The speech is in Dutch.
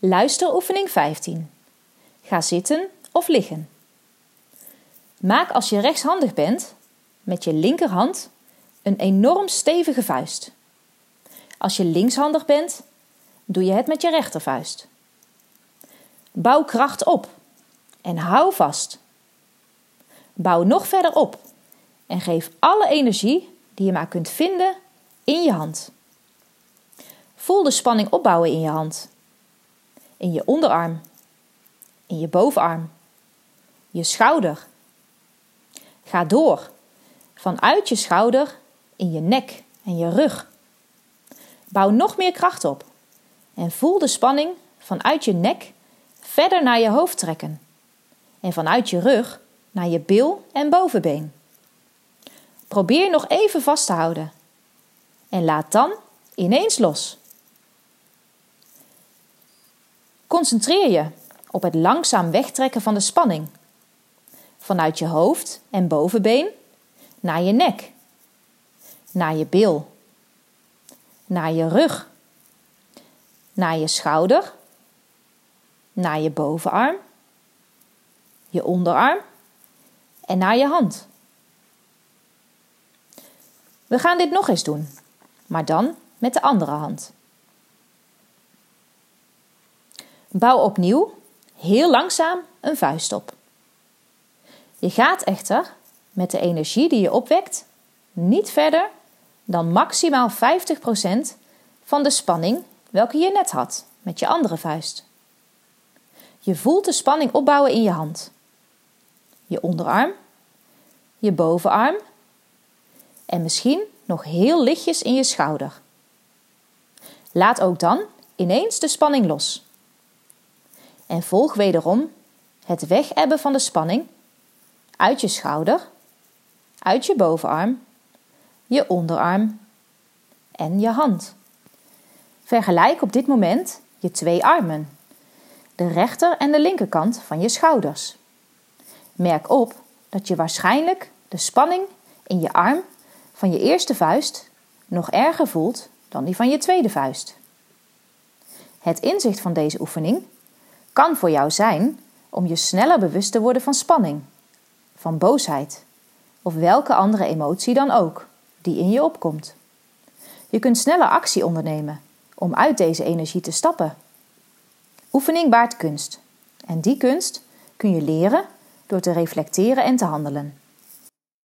Luisteroefening 15. Ga zitten of liggen. Maak als je rechtshandig bent, met je linkerhand een enorm stevige vuist. Als je linkshandig bent, doe je het met je rechtervuist. Bouw kracht op en hou vast. Bouw nog verder op en geef alle energie die je maar kunt vinden in je hand. Voel de spanning opbouwen in je hand. In je onderarm, in je bovenarm, je schouder. Ga door, vanuit je schouder in je nek en je rug. Bouw nog meer kracht op en voel de spanning vanuit je nek verder naar je hoofd trekken en vanuit je rug naar je bil en bovenbeen. Probeer nog even vast te houden en laat dan ineens los. Concentreer je op het langzaam wegtrekken van de spanning. Vanuit je hoofd en bovenbeen naar je nek, naar je bil, naar je rug, naar je schouder, naar je bovenarm, je onderarm en naar je hand. We gaan dit nog eens doen, maar dan met de andere hand. Bouw opnieuw heel langzaam een vuist op. Je gaat echter met de energie die je opwekt niet verder dan maximaal 50% van de spanning welke je net had met je andere vuist. Je voelt de spanning opbouwen in je hand, je onderarm, je bovenarm en misschien nog heel lichtjes in je schouder. Laat ook dan ineens de spanning los. En volg wederom het wegebben van de spanning uit je schouder, uit je bovenarm, je onderarm en je hand. Vergelijk op dit moment je twee armen, de rechter en de linkerkant van je schouders. Merk op dat je waarschijnlijk de spanning in je arm van je eerste vuist nog erger voelt dan die van je tweede vuist. Het inzicht van deze oefening kan voor jou zijn om je sneller bewust te worden van spanning, van boosheid of welke andere emotie dan ook die in je opkomt. Je kunt sneller actie ondernemen om uit deze energie te stappen. Oefening baart kunst en die kunst kun je leren door te reflecteren en te handelen.